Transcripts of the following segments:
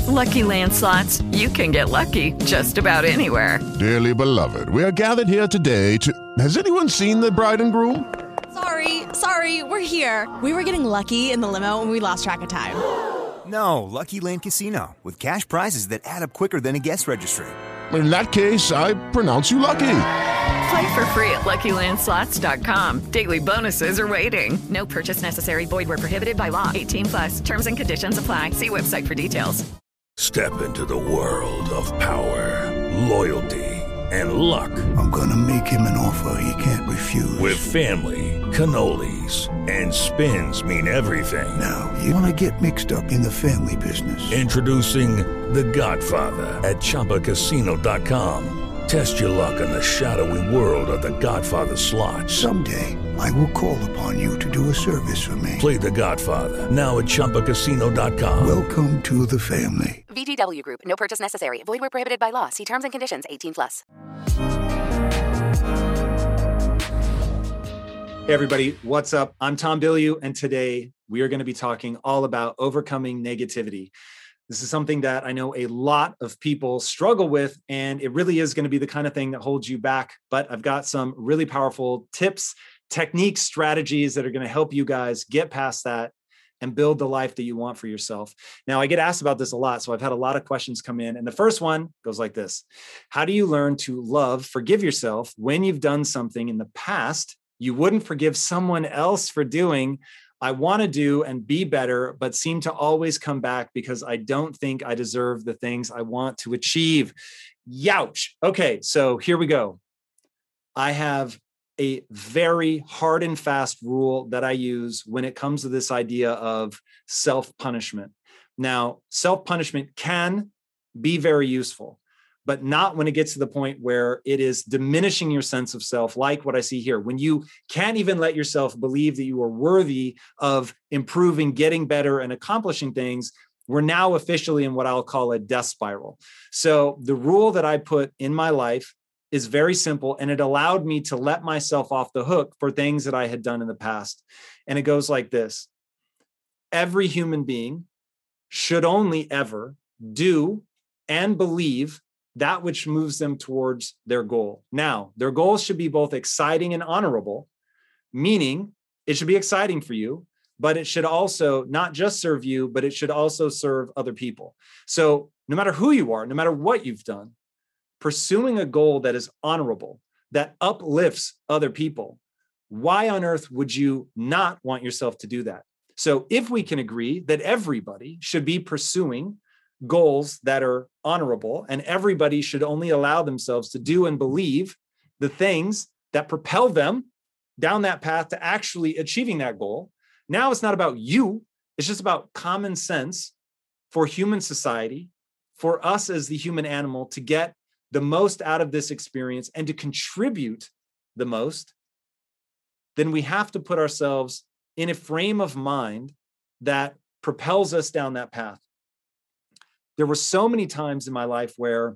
Lucky Land Slots, you can get lucky just about anywhere. Dearly beloved, we are gathered here today to... Has anyone seen the bride and groom? Sorry, we're here. We were getting lucky in the limo and we lost track of time. No, Lucky Land Casino, with cash prizes that add up quicker than a guest registry. In that case, I pronounce you lucky. Play for free at LuckyLandSlots.com. Daily bonuses are waiting. No purchase necessary. Void where prohibited by law. 18+. Terms and conditions apply. See website for details. Step into the world of power, loyalty, and luck. I'm gonna make him an offer he can't refuse. With family, cannolis, and spins mean everything. Now, you wanna get mixed up in the family business. Introducing The Godfather at ChumbaCasino.com. Test your luck in the shadowy world of The Godfather slot. Someday, I will call upon you to do a service for me. Play The Godfather, now at ChumbaCasino.com. Welcome to the family. VGW Group. No purchase necessary. Void where prohibited by law. See terms and conditions. 18+. Hey everybody, what's up? I'm Tom Bilyeu, and today we are going to be talking all about overcoming negativity. This is something that I know a lot of people struggle with, and it really is going to be the kind of thing that holds you back. But I've got some really powerful tips, techniques, strategies that are going to help you guys get past that and build the life that you want for yourself. Now, I get asked about this a lot, so I've had a lot of questions come in. And the first one goes like this. How do you learn to forgive yourself when you've done something in the past you wouldn't forgive someone else for doing? I want to do and be better, but seem to always come back because I don't think I deserve the things I want to achieve. Youch. Okay, so here we go. I have a very hard and fast rule that I use when it comes to this idea of self-punishment. Now, self-punishment can be very useful, but not when it gets to the point where it is diminishing your sense of self, like what I see here. When you can't even let yourself believe that you are worthy of improving, getting better, and accomplishing things, we're now officially in what I'll call a death spiral. So the rule that I put in my life is very simple, and it allowed me to let myself off the hook for things that I had done in the past. And it goes like this. Every human being should only ever do and believe that which moves them towards their goal. Now, their goals should be both exciting and honorable, meaning it should be exciting for you, but it should also not just serve you, but it should also serve other people. So no matter who you are, no matter what you've done, pursuing a goal that is honorable, that uplifts other people, why on earth would you not want yourself to do that? So if we can agree that everybody should be pursuing goals that are honorable, and everybody should only allow themselves to do and believe the things that propel them down that path to actually achieving that goal. Now it's not about you. It's just about common sense for human society, for us as the human animal to get the most out of this experience and to contribute the most. Then we have to put ourselves in a frame of mind that propels us down that path. There were so many times in my life where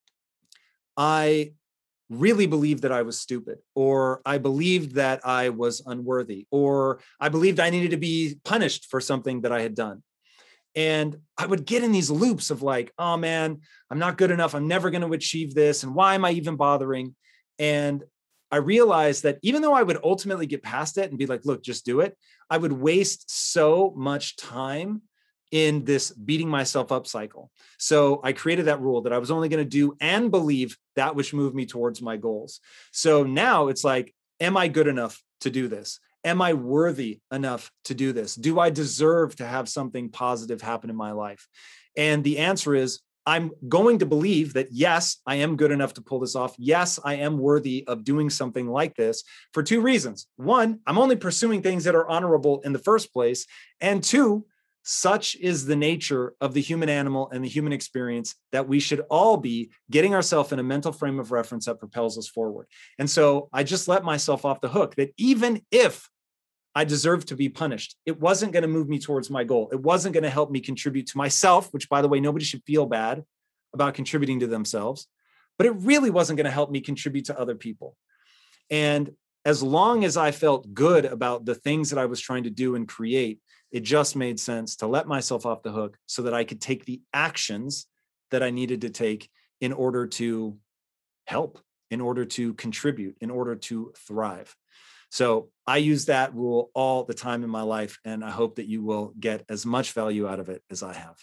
I really believed that I was stupid, or I believed that I was unworthy, or I believed I needed to be punished for something that I had done. And I would get in these loops of like, oh man, I'm not good enough. I'm never going to achieve this. And why am I even bothering? And I realized that even though I would ultimately get past it and be like, look, just do it, I would waste so much time in this beating myself up cycle. So I created that rule that I was only going to do and believe that which moved me towards my goals. So now it's like, am I good enough to do this? Am I worthy enough to do this? Do I deserve to have something positive happen in my life? And the answer is, I'm going to believe that, yes, I am good enough to pull this off. Yes, I am worthy of doing something like this for two reasons. One, I'm only pursuing things that are honorable in the first place. And two, such is the nature of the human animal and the human experience that we should all be getting ourselves in a mental frame of reference that propels us forward. And so I just let myself off the hook that even if I deserved to be punished, it wasn't going to move me towards my goal. It wasn't going to help me contribute to myself, which, by the way, nobody should feel bad about contributing to themselves, but it really wasn't going to help me contribute to other people. And as long as I felt good about the things that I was trying to do and create, It just made sense to let myself off the hook so that I could take the actions that I needed to take in order to help, in order to contribute, in order to thrive. So I use that rule all the time in my life, and I hope that you will get as much value out of it as I have.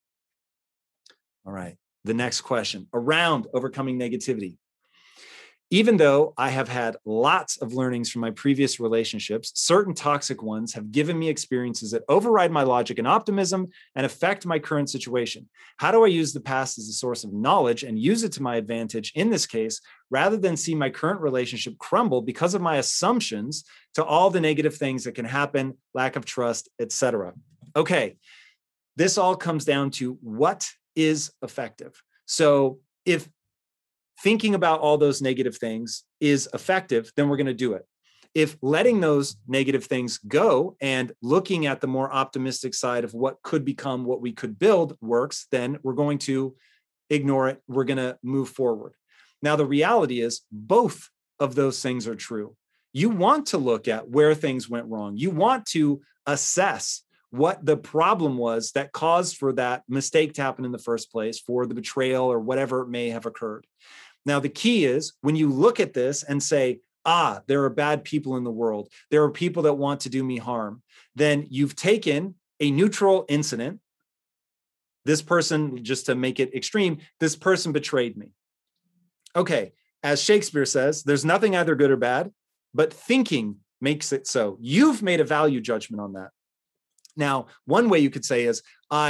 All right, the next question around overcoming negativity. Even though I have had lots of learnings from my previous relationships, certain toxic ones have given me experiences that override my logic and optimism and affect my current situation. How do I use the past as a source of knowledge and use it to my advantage in this case, rather than see my current relationship crumble because of my assumptions to all the negative things that can happen, lack of trust, etc.? Okay, this all comes down to what is effective. So if thinking about all those negative things is effective, then we're going to do it. If letting those negative things go and looking at the more optimistic side of what could become what we could build works, then we're going to ignore it. We're going to move forward. Now, the reality is both of those things are true. You want to look at where things went wrong. You want to assess what the problem was that caused for that mistake to happen in the first place, for the betrayal or whatever may have occurred. Now, the key is when you look at this and say, there are bad people in the world, there are people that want to do me harm, then you've taken a neutral incident. This person, just to make it extreme, this person betrayed me. Okay, as Shakespeare says, there's nothing either good or bad, but thinking makes it so. You've made a value judgment on that. Now, one way you could say is,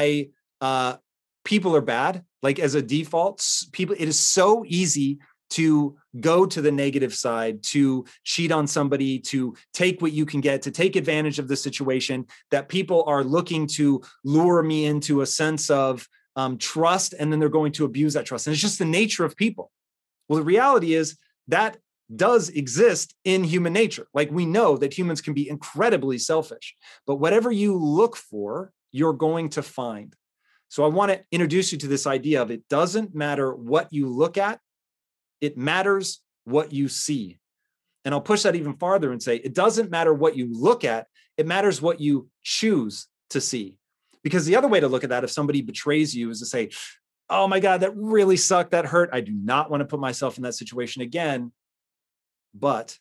people are bad. Like as a default, people, it is so easy to go to the negative side, to cheat on somebody, to take what you can get, to take advantage of the situation, that people are looking to lure me into a sense of trust, and then they're going to abuse that trust. And it's just the nature of people. Well, the reality is that does exist in human nature. Like we know that humans can be incredibly selfish, but whatever you look for, you're going to find. So I want to introduce you to this idea of it doesn't matter what you look at, it matters what you see. And I'll push that even farther and say, it doesn't matter what you look at, it matters what you choose to see. Because the other way to look at that, if somebody betrays you, is to say, oh my God, that really sucked, that hurt. I do not want to put myself in that situation again. But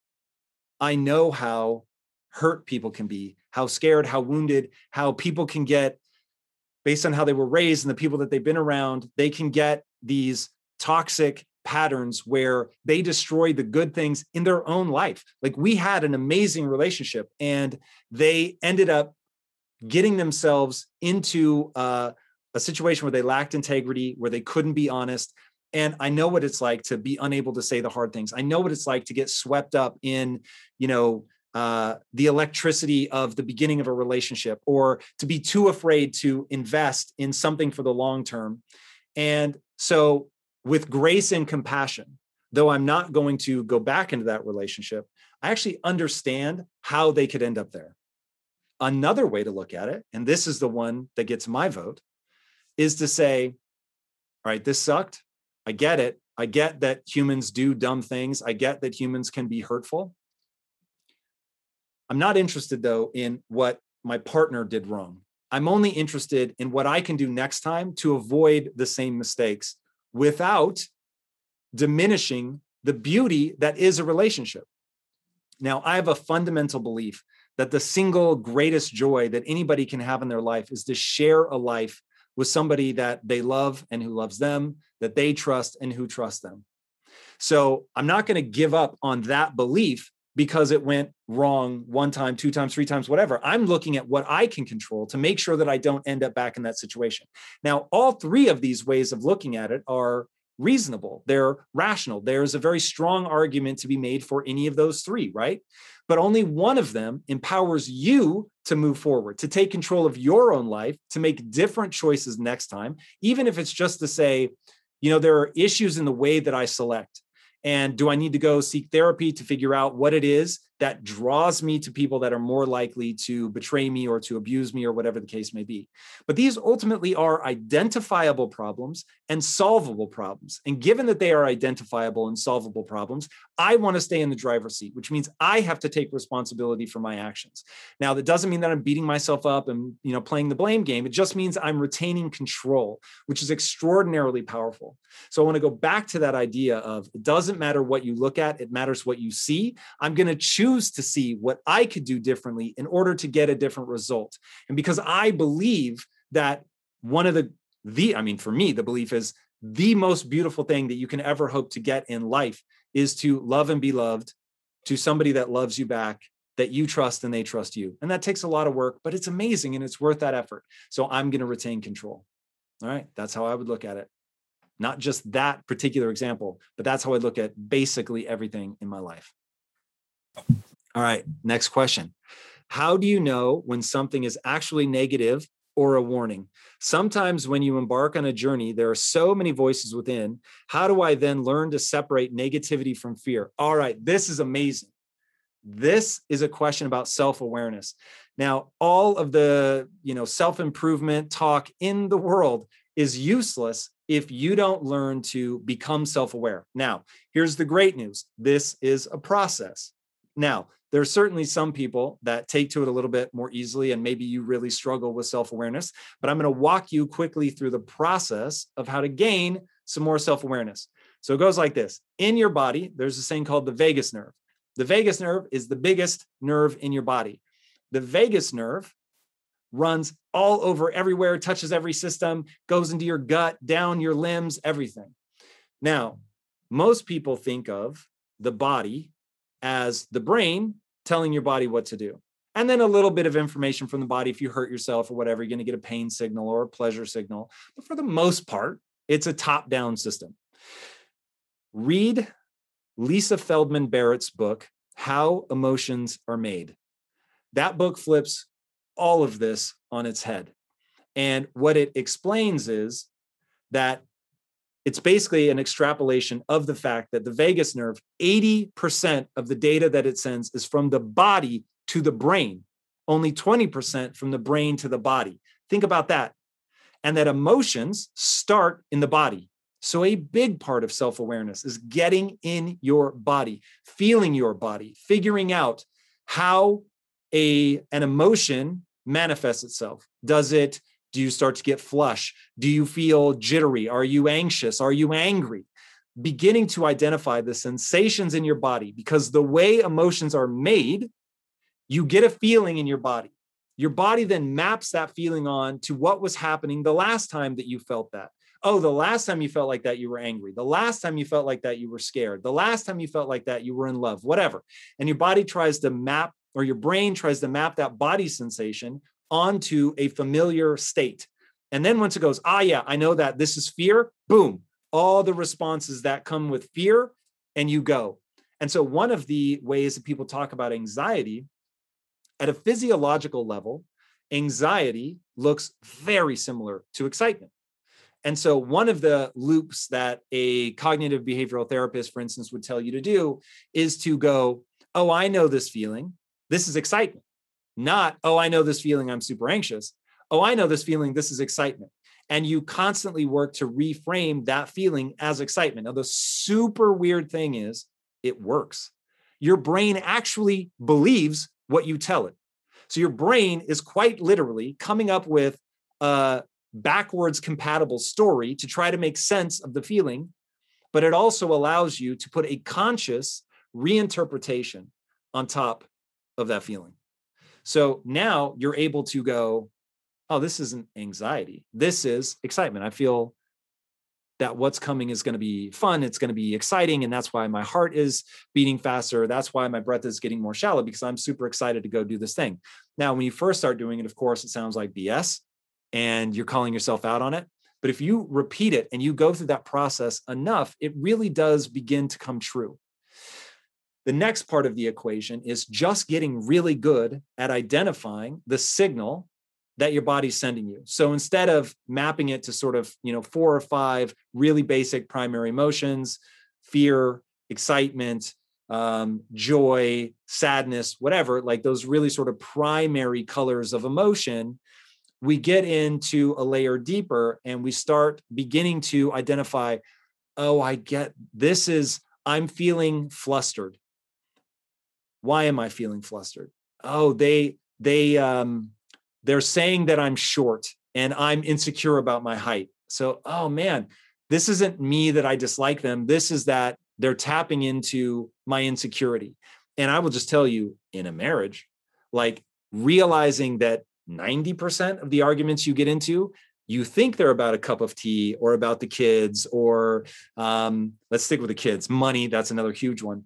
I know how hurt people can be, how scared, how wounded, how people can get, based on how they were raised and the people that they've been around, they can get these toxic patterns where they destroy the good things in their own life. Like we had an amazing relationship and they ended up getting themselves into a situation where they lacked integrity, where they couldn't be honest. And I know what it's like to be unable to say the hard things. I know what it's like to get swept up in, the electricity of the beginning of a relationship, or to be too afraid to invest in something for the long term. And so with grace and compassion, though I'm not going to go back into that relationship, I actually understand how they could end up there. Another way to look at it, and this is the one that gets my vote, is to say, all right, this sucked. I get it. I get that humans do dumb things. I get that humans can be hurtful. I'm not interested, though, in what my partner did wrong. I'm only interested in what I can do next time to avoid the same mistakes without diminishing the beauty that is a relationship. Now, I have a fundamental belief that the single greatest joy that anybody can have in their life is to share a life with somebody that they love and who loves them, that they trust and who trusts them. So I'm not going to give up on that belief because it went wrong one time, two times, three times, whatever. I'm looking at what I can control to make sure that I don't end up back in that situation. Now, all three of these ways of looking at it are reasonable. They're rational. There's a very strong argument to be made for any of those three, right? But only one of them empowers you to move forward, to take control of your own life, to make different choices next time, even if it's just to say, there are issues in the way that I select. And do I need to go seek therapy to figure out what it is that draws me to people that are more likely to betray me or to abuse me or whatever the case may be. But these ultimately are identifiable problems and solvable problems. And given that they are identifiable and solvable problems, I want to stay in the driver's seat, which means I have to take responsibility for my actions. Now, that doesn't mean that I'm beating myself up and, playing the blame game. It just means I'm retaining control, which is extraordinarily powerful. So I want to go back to that idea of it doesn't matter what you look at, it matters what you see. I'm going to choose to see what I could do differently in order to get a different result. And because I believe that one of for me, the belief is the most beautiful thing that you can ever hope to get in life is to love and be loved, to somebody that loves you back, that you trust and they trust you. And that takes a lot of work, but it's amazing and it's worth that effort. So I'm going to retain control. All right. That's how I would look at it. Not just that particular example, but that's how I look at basically everything in my life. All right, next question. How do you know when something is actually negative or a warning? Sometimes when you embark on a journey, there are so many voices within. How do I then learn to separate negativity from fear? All right, this is amazing. This is a question about self-awareness. Now, all of the, self-improvement talk in the world is useless if you don't learn to become self-aware. Now, here's the great news. This is a process. Now, there are certainly some people that take to it a little bit more easily, and maybe you really struggle with self-awareness, but I'm going to walk you quickly through the process of how to gain some more self-awareness. So it goes like this. In your body, there's this thing called the vagus nerve. The vagus nerve is the biggest nerve in your body. The vagus nerve runs all over everywhere, touches every system, goes into your gut, down your limbs, everything. Now, most people think of the body as the brain telling your body what to do. And then a little bit of information from the body. If you hurt yourself or whatever, you're going to get a pain signal or a pleasure signal. But for the most part, it's a top-down system. Read Lisa Feldman Barrett's book, How Emotions Are Made. That book flips all of this on its head. And what it explains is that it's basically an extrapolation of the fact that the vagus nerve, 80% of the data that it sends is from the body to the brain, only 20% from the brain to the body. Think about that. And that emotions start in the body. So a big part of self-awareness is getting in your body, feeling your body, figuring out how an emotion manifests itself. Do you start to get flush? Do you feel jittery? Are you anxious? Are you angry? Beginning to identify the sensations in your body, because the way emotions are made, you get a feeling in your body. Your body then maps that feeling on to what was happening the last time that you felt that. Oh, the last time you felt like that, you were angry. The last time you felt like that, you were scared. The last time you felt like that, you were in love, whatever. And your body tries to map, or your brain tries to map that body sensation onto a familiar state. And then once it goes, yeah, I know that this is fear, boom, all the responses that come with fear, and you go. And so one of the ways that people talk about anxiety, at a physiological level, anxiety looks very similar to excitement. And so one of the loops that a cognitive behavioral therapist, for instance, would tell you to do is to go, oh, I know this feeling. This is excitement. Not, oh, I know this feeling, I'm super anxious. Oh, I know this feeling, this is excitement. And you constantly work to reframe that feeling as excitement. Now, the super weird thing is it works. Your brain actually believes what you tell it. So your brain is quite literally coming up with a backwards compatible story to try to make sense of the feeling, but it also allows you to put a conscious reinterpretation on top of that feeling. So now you're able to go, oh, this isn't anxiety. This is excitement. I feel that what's coming is going to be fun. It's going to be exciting. And that's why my heart is beating faster. That's why my breath is getting more shallow, because I'm super excited to go do this thing. Now, when you first start doing it, of course, it sounds like BS and you're calling yourself out on it. But if you repeat it and you go through that process enough, it really does begin to come true. The next part of the equation is just getting really good at identifying the signal that your body's sending you. So instead of mapping it to sort of, 4 or 5 really basic primary emotions, fear, excitement, joy, sadness, whatever, like those really sort of primary colors of emotion, we get into a layer deeper and we start beginning to identify, oh, I get this is, I'm feeling flustered. Why am I feeling flustered? Oh, they're saying that I'm short and I'm insecure about my height. So, oh man, this isn't me that I dislike them. This is that they're tapping into my insecurity. And I will just tell you, in a marriage, like realizing that 90% of the arguments you get into, you think they're about a cup of tea or about the kids, or let's stick with the kids, money. That's another huge one.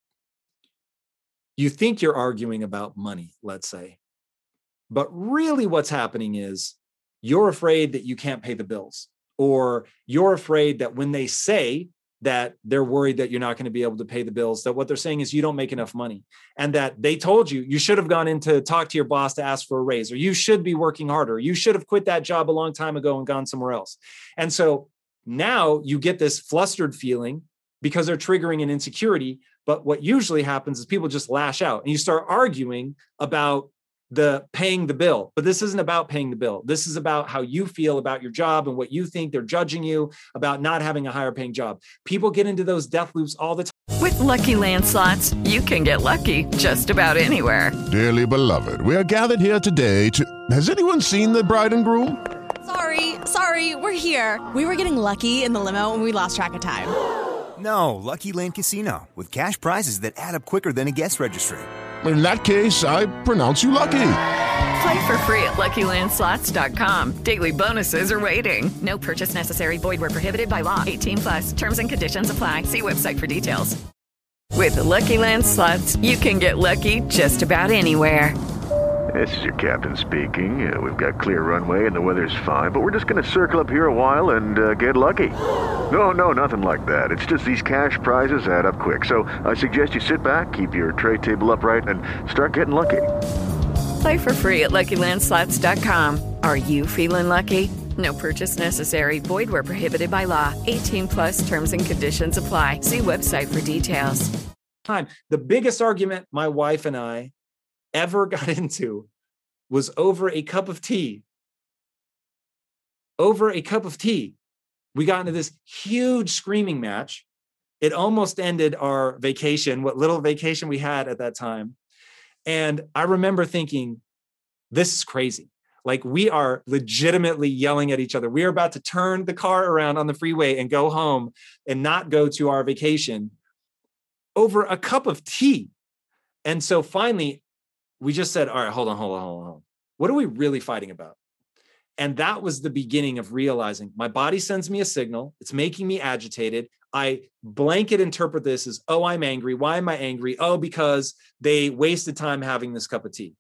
You think you're arguing about money, let's say, but really what's happening is you're afraid that you can't pay the bills, or you're afraid that when they say that they're worried that you're not going to be able to pay the bills, that what they're saying is you don't make enough money, and that they told you you should have gone in to talk to your boss to ask for a raise, or you should be working harder. You should have quit that job a long time ago and gone somewhere else. And so now you get this flustered feeling because they're triggering an insecurity. But what usually happens is people just lash out and you start arguing about the paying the bill. But this isn't about paying the bill. This is about how you feel about your job and what you think they're judging you about not having a higher paying job. People get into those death loops all the time. With Lucky Land Slots, you can get lucky just about anywhere. Dearly beloved, we are gathered here today to... Has anyone seen the bride and groom? Sorry, we're here. We were getting lucky in the limo and we lost track of time. No, Lucky Land Casino, with cash prizes that add up quicker than a guest registry. In that case, I pronounce you lucky. Play for free at LuckyLandSlots.com. Daily bonuses are waiting. No purchase necessary. Void where prohibited by law. 18+. Terms and conditions apply. See website for details. With the Lucky Land Slots, you can get lucky just about anywhere. This is your captain speaking. We've got clear runway and the weather's fine, but we're just going to circle up here a while and get lucky. No, nothing like that. It's just these cash prizes add up quick. So I suggest you sit back, keep your tray table upright, and start getting lucky. Play for free at LuckyLandSlots.com. Are you feeling lucky? No purchase necessary. Void where prohibited by law. 18+ terms and conditions apply. See website for details. The biggest argument my wife and I ever got into was over a cup of tea. Over a cup of tea. We got into this huge screaming match. It almost ended our vacation, what little vacation we had at that time. And I remember thinking, this is crazy. Like, we are legitimately yelling at each other. We are about to turn the car around on the freeway and go home and not go to our vacation over a cup of tea. And so finally, we just said, all right, hold on. What are we really fighting about? And that was the beginning of realizing my body sends me a signal. It's making me agitated. I blanket interpret this as, oh, I'm angry. Why am I angry? Oh, because they wasted time having this cup of tea.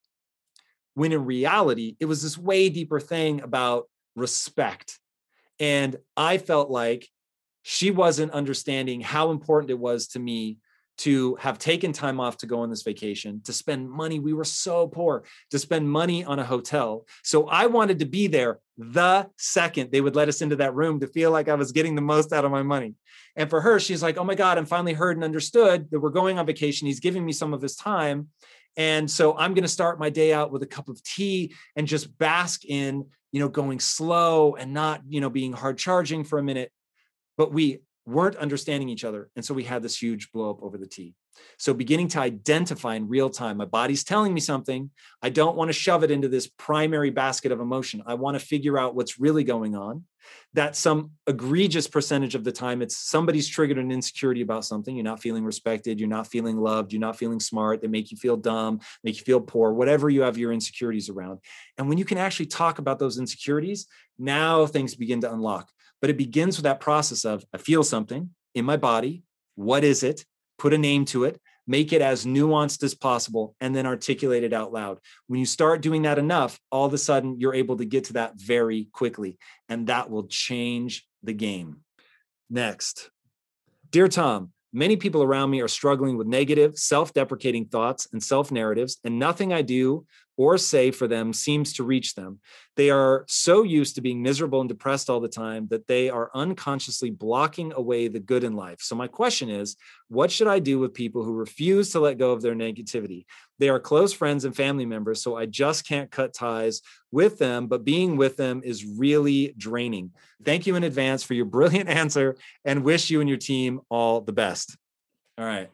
When in reality, it was this way deeper thing about respect. And I felt like she wasn't understanding how important it was to me to have taken time off to go on this vacation, to spend money. We were so poor, to spend money on a hotel. So I wanted to be there the second they would let us into that room to feel like I was getting the most out of my money. And for her, she's like, oh my God, I'm finally heard and understood that we're going on vacation. He's giving me some of his time. And so I'm going to start my day out with a cup of tea and just bask in, going slow and not, being hard charging for a minute. But we weren't understanding each other. And so we had this huge blow up over the tea. So beginning to identify in real time, my body's telling me something. I don't want to shove it into this primary basket of emotion. I want to figure out what's really going on. That some egregious percentage of the time, it's somebody's triggered an insecurity about something. You're not feeling respected. You're not feeling loved. You're not feeling smart. They make you feel dumb, make you feel poor, whatever you have your insecurities around. And when you can actually talk about those insecurities, now things begin to unlock. But it begins with that process of, I feel something in my body. What is it? Put a name to it, make it as nuanced as possible, and then articulate it out loud. When you start doing that enough, all of a sudden you're able to get to that very quickly, and that will change the game. Next. Dear Tom, many people around me are struggling with negative, self-deprecating thoughts and self-narratives, and nothing I do or say for them seems to reach them. They are so used to being miserable and depressed all the time that they are unconsciously blocking away the good in life. So my question is, what should I do with people who refuse to let go of their negativity? They are close friends and family members, so I just can't cut ties with them, but being with them is really draining. Thank you in advance for your brilliant answer and wish you and your team all the best. All right.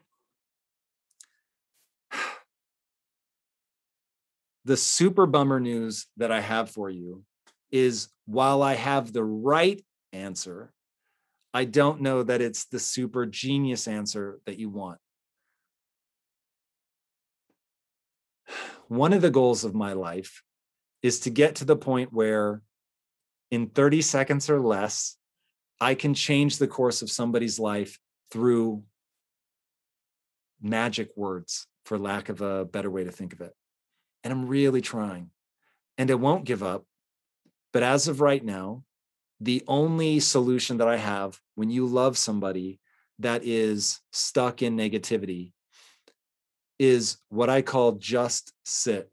The super bummer news that I have for you is while I have the right answer, I don't know that it's the super genius answer that you want. One of the goals of my life is to get to the point where in 30 seconds or less, I can change the course of somebody's life through magic words, for lack of a better way to think of it. And I'm really trying, and I won't give up. But as of right now, the only solution that I have when you love somebody that is stuck in negativity is what I call just sit.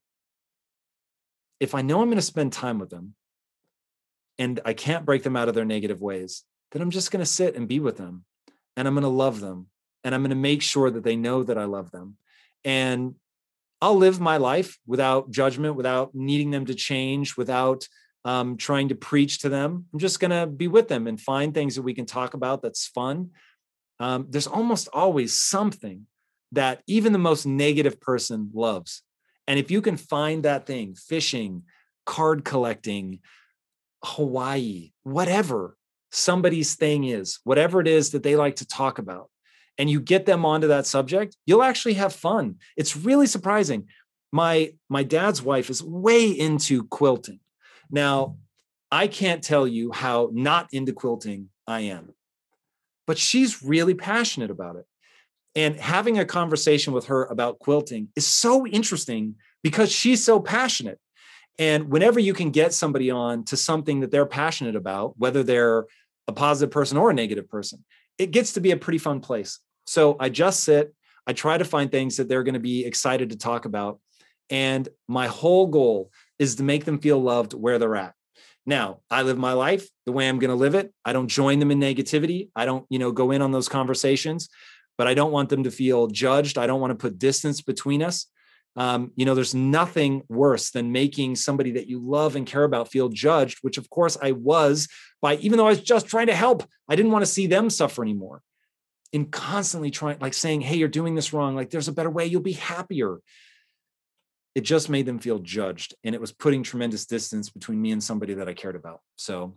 If I know I'm going to spend time with them and I can't break them out of their negative ways, then I'm just going to sit and be with them, and I'm going to love them, and I'm going to make sure that they know that I love them. And I'll live my life without judgment, without needing them to change, without trying to preach to them. I'm just going to be with them and find things that we can talk about that's fun. There's almost always something that even the most negative person loves. And if you can find that thing, fishing, card collecting, Hawaii, whatever somebody's thing is, whatever it is that they like to talk about, and you get them onto that subject, you'll actually have fun. It's really surprising. My dad's wife is way into quilting. Now, I can't tell you how not into quilting I am, but she's really passionate about it. And having a conversation with her about quilting is so interesting because she's so passionate. And whenever you can get somebody on to something that they're passionate about, whether they're a positive person or a negative person, it gets to be a pretty fun place. So I just sit, I try to find things that they're going to be excited to talk about. And my whole goal is to make them feel loved where they're at. Now, I live my life the way I'm going to live it. I don't join them in negativity. I don't, go in on those conversations, but I don't want them to feel judged. I don't want to put distance between us. There's nothing worse than making somebody that you love and care about feel judged, which of course I was even though I was just trying to help, I didn't want to see them suffer anymore. In constantly trying, like saying, hey, you're doing this wrong. Like there's a better way. You'll be happier. It just made them feel judged. And it was putting tremendous distance between me and somebody that I cared about. So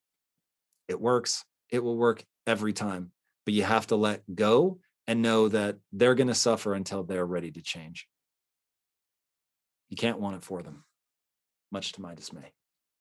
it works. It will work every time, but you have to let go and know that they're going to suffer until they're ready to change. You can't want it for them, much to my dismay.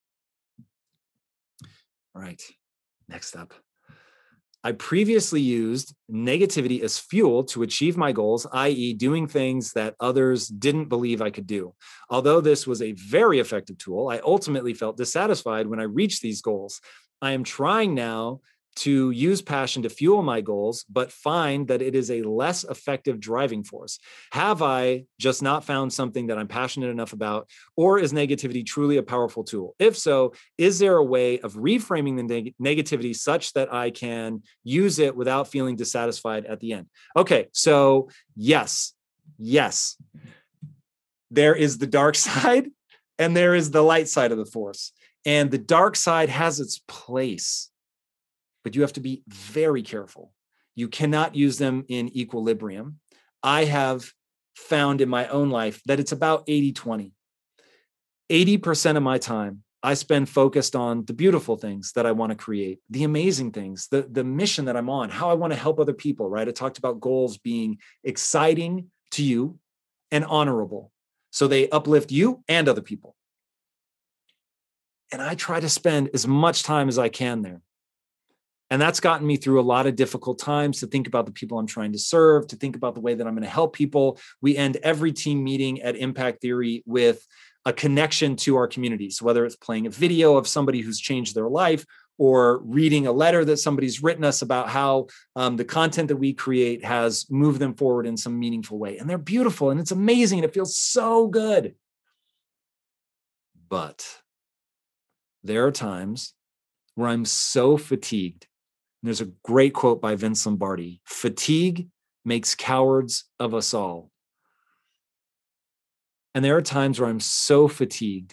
All right, next up. I previously used negativity as fuel to achieve my goals, i.e. doing things that others didn't believe I could do. Although this was a very effective tool, I ultimately felt dissatisfied when I reached these goals. I am trying now to use passion to fuel my goals, but find that it is a less effective driving force. Have I just not found something that I'm passionate enough about, or is negativity truly a powerful tool? If so, is there a way of reframing the negativity such that I can use it without feeling dissatisfied at the end? Okay, so yes, there is the dark side and there is the light side of the force. And the dark side has its place, but you have to be very careful. You cannot use them in equilibrium. I have found in my own life that it's about 80-20. 80% of my time I spend focused on the beautiful things that I want to create, the amazing things, the mission that I'm on, how I want to help other people, right? I talked about goals being exciting to you and honorable. So they uplift you and other people. And I try to spend as much time as I can there. And that's gotten me through a lot of difficult times, to think about the people I'm trying to serve, to think about the way that I'm going to help people. We end every team meeting at Impact Theory with a connection to our community. So whether it's playing a video of somebody who's changed their life, or reading a letter that somebody's written us about how the content that we create has moved them forward in some meaningful way. And they're beautiful and it's amazing and it feels so good. But there are times where I'm so fatigued. And there's a great quote by Vince Lombardi: fatigue makes cowards of us all. And there are times where I'm so fatigued,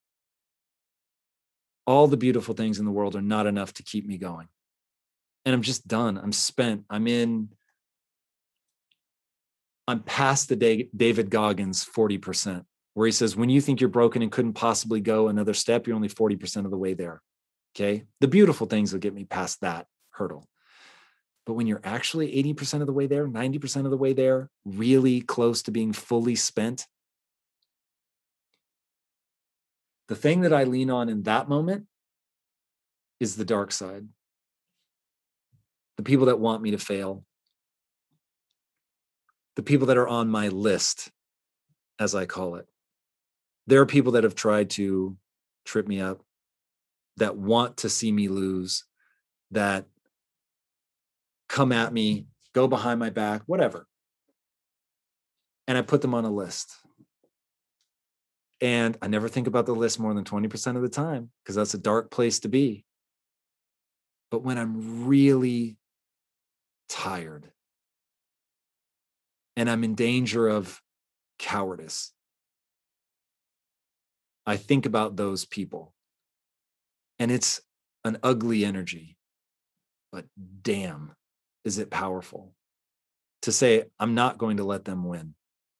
all the beautiful things in the world are not enough to keep me going. And I'm just done. I'm spent. I'm past the David Goggins 40%, where he says, when you think you're broken and couldn't possibly go another step, you're only 40% of the way there. Okay. The beautiful things will get me past that hurdle. But when you're actually 80% of the way there, 90% of the way there, really close to being fully spent, the thing that I lean on in that moment is the dark side. The people that want me to fail. The people that are on my list, as I call it. There are people that have tried to trip me up, that want to see me lose, that come at me, go behind my back, whatever. And I put them on a list. And I never think about the list more than 20% of the time, because that's a dark place to be. But when I'm really tired and I'm in danger of cowardice, I think about those people. And it's an ugly energy, but damn, is it powerful to say, I'm not going to let them win.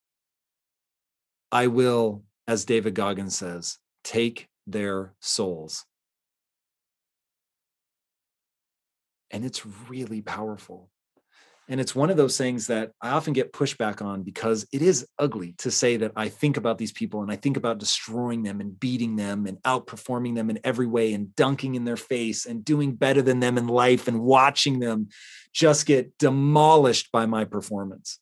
I will, as David Goggins says, take their souls. And it's really powerful. And it's one of those things that I often get pushback on, because it is ugly to say that I think about these people and I think about destroying them and beating them and outperforming them in every way and dunking in their face and doing better than them in life and watching them just get demolished by my performance.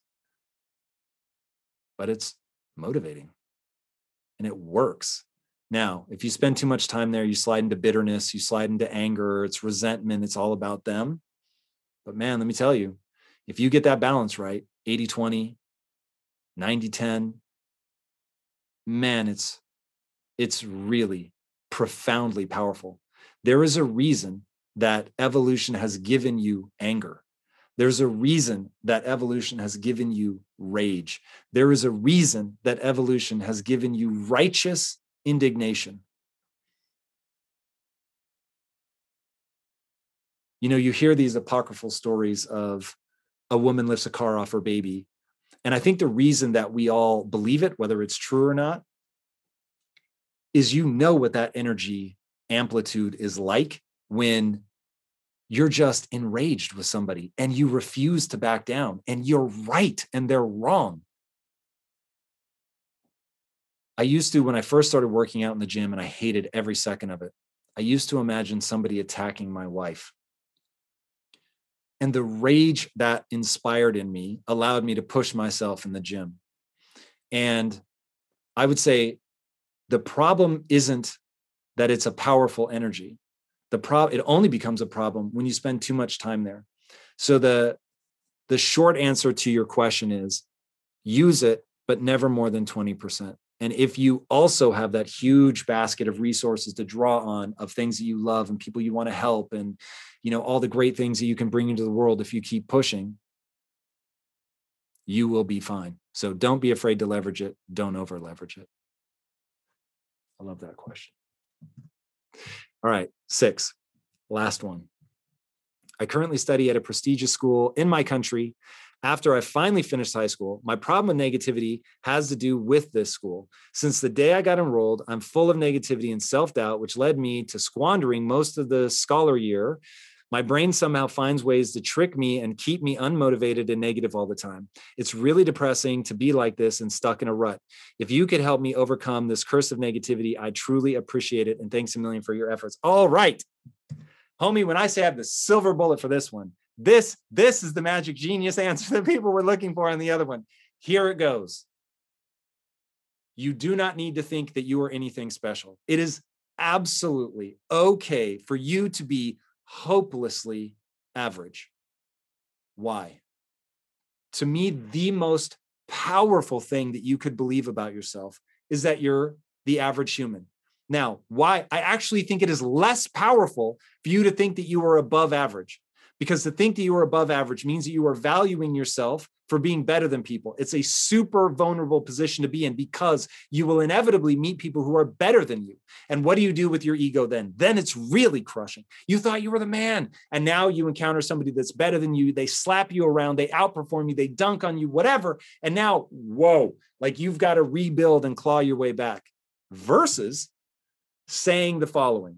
But it's motivating and it works. Now, if you spend too much time there, you slide into bitterness, you slide into anger, it's resentment, it's all about them. But man, let me tell you, if you get that balance right, 80-20, 90-10, man, it's really profoundly powerful. There is a reason that evolution has given you anger. There's a reason that evolution has given you rage. There is a reason that evolution has given you righteous indignation. You know, you hear these apocryphal stories of a woman lifts a car off her baby. And I think the reason that we all believe it, whether it's true or not, is you know what that energy amplitude is like when you're just enraged with somebody and you refuse to back down and you're right and they're wrong. I used to, when I first started working out in the gym, and I hated every second of it, I used to imagine somebody attacking my wife. And the rage that inspired in me allowed me to push myself in the gym. And I would say the problem isn't that it's a powerful energy. It only becomes a problem when you spend too much time there. So the short answer to your question is use it, but never more than 20%. And if you also have that huge basket of resources to draw on, of things that you love and people you want to help, and you know all the great things that you can bring into the world, if you keep pushing, you will be fine. So don't be afraid to leverage it. Don't over leverage it. I love that question. All right, 6, last one. I currently study at a prestigious school in my country. After I finally finished high school, my problem with negativity has to do with this school. Since the day I got enrolled, I'm full of negativity and self-doubt, which led me to squandering most of the scholar year. My brain somehow finds ways to trick me and keep me unmotivated and negative all the time. It's really depressing to be like this and stuck in a rut. If you could help me overcome this curse of negativity, I truly appreciate it. And thanks a million for your efforts. All right, homie, when I say I have the silver bullet for this one, this is the magic genius answer that people were looking for on the other one. Here it goes. You do not need to think that you are anything special. It is absolutely okay for you to be hopelessly average. Why? To me, the most powerful thing that you could believe about yourself is that you're the average human. Now, why? I actually think it is less powerful for you to think that you are above average, because to think that you are above average means that you are valuing yourself for being better than people. It's a super vulnerable position to be in, because you will inevitably meet people who are better than you. And what do you do with your ego then? Then it's really crushing. You thought you were the man, and now you encounter somebody that's better than you. They slap you around, they outperform you, they dunk on you, whatever. And now, whoa, like you've got to rebuild and claw your way back. Versus saying the following: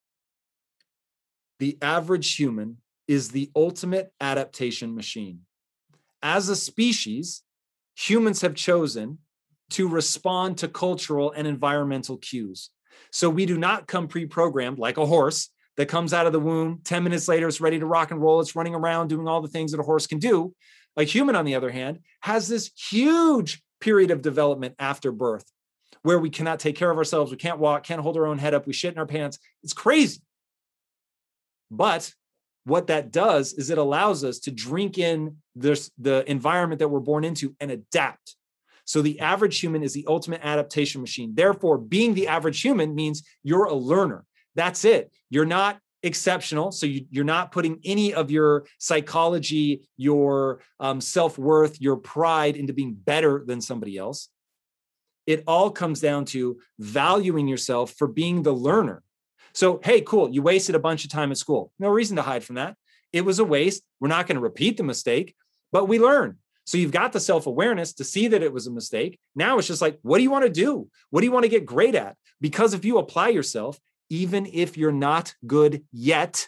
the average human is the ultimate adaptation machine. As a species, humans have chosen to respond to cultural and environmental cues. So we do not come pre-programmed like a horse that comes out of the womb. 10 minutes later, it's ready to rock and roll. It's running around doing all the things that a horse can do. A human, on the other hand, has this huge period of development after birth where we cannot take care of ourselves. We can't walk, can't hold our own head up. We shit in our pants. It's crazy. But what that does is it allows us to drink in the environment that we're born into and adapt. So the average human is the ultimate adaptation machine. Therefore, being the average human means you're a learner. That's it. You're not exceptional. So you're not putting any of your psychology, your self-worth, your pride into being better than somebody else. It all comes down to valuing yourself for being the learner. So, hey, cool, you wasted a bunch of time at school. No reason to hide from that. It was a waste. We're not going to repeat the mistake, but we learn. So you've got the self-awareness to see that it was a mistake. Now it's just like, what do you want to do? What do you want to get great at? Because if you apply yourself, even if you're not good yet,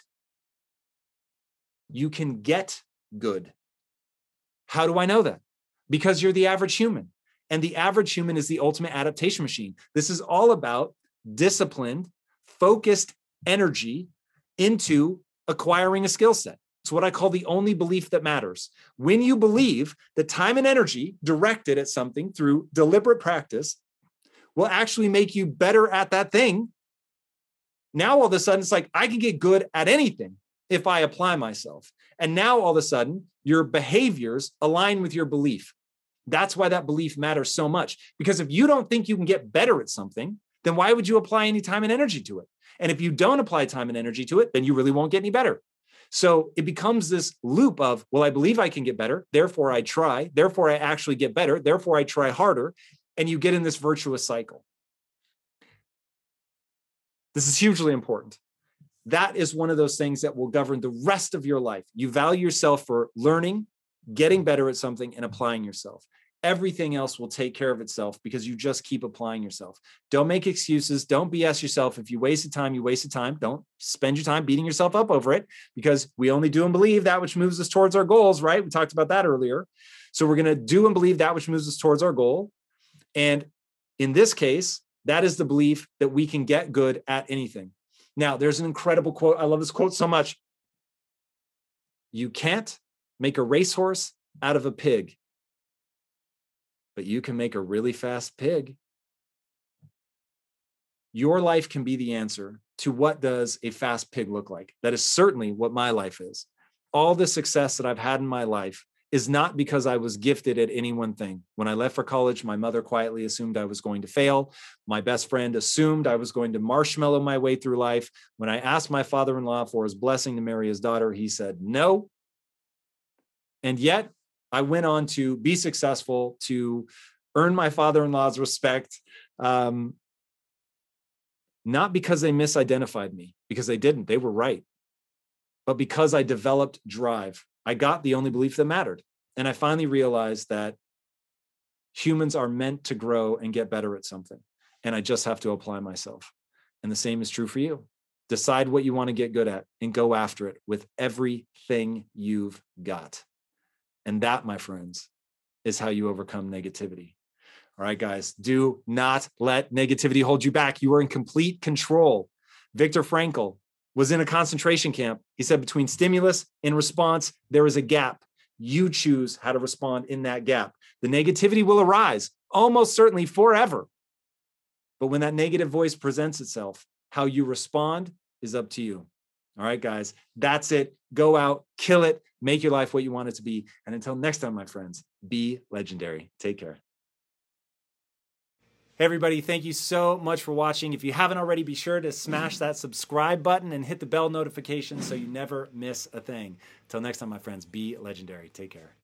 you can get good. How do I know that? Because you're the average human. And the average human is the ultimate adaptation machine. This is all about disciplined, focused energy into acquiring a skill set. It's what I call the only belief that matters. When you believe that time and energy directed at something through deliberate practice will actually make you better at that thing, now all of a sudden it's like, I can get good at anything if I apply myself. And now all of a sudden your behaviors align with your belief. That's why that belief matters so much. Because if you don't think you can get better at something, then why would you apply any time and energy to it? And if you don't apply time and energy to it, then you really won't get any better. So it becomes this loop of, well, I believe I can get better, therefore I try, therefore I actually get better, therefore I try harder, and you get in this virtuous cycle. This is hugely important. That is one of those things that will govern the rest of your life. You value yourself for learning, getting better at something, and applying yourself. Everything else will take care of itself because you just keep applying yourself. Don't make excuses. Don't BS yourself. If you wasted time, you wasted time. Don't spend your time beating yourself up over it, because we only do and believe that which moves us towards our goals, right? We talked about that earlier. So we're going to do and believe that which moves us towards our goal. And in this case, that is the belief that we can get good at anything. Now, there's an incredible quote. I love this quote so much. You can't make a racehorse out of a pig, but you can make a really fast pig. Your life can be the answer to what does a fast pig look like. That is certainly what my life is. All the success that I've had in my life is not because I was gifted at any one thing. When I left for college, my mother quietly assumed I was going to fail. My best friend assumed I was going to marshmallow my way through life. When I asked my father-in-law for his blessing to marry his daughter, he said no. And yet, I went on to be successful, to earn my father-in-law's respect, not because they misidentified me, because they didn't, they were right, but because I developed drive. I got the only belief that mattered. And I finally realized that humans are meant to grow and get better at something. And I just have to apply myself. And the same is true for you. Decide what you want to get good at and go after it with everything you've got. And that, my friends, is how you overcome negativity. All right, guys, do not let negativity hold you back. You are in complete control. Viktor Frankl was in a concentration camp. He said, between stimulus and response, there is a gap. You choose how to respond in that gap. The negativity will arise, almost certainly forever. But when that negative voice presents itself, how you respond is up to you. All right, guys, that's it. Go out, kill it, make your life what you want it to be. And until next time, my friends, be legendary. Take care. Hey, everybody, thank you so much for watching. If you haven't already, be sure to smash that subscribe button and hit the bell notification so you never miss a thing. Until next time, my friends, be legendary. Take care.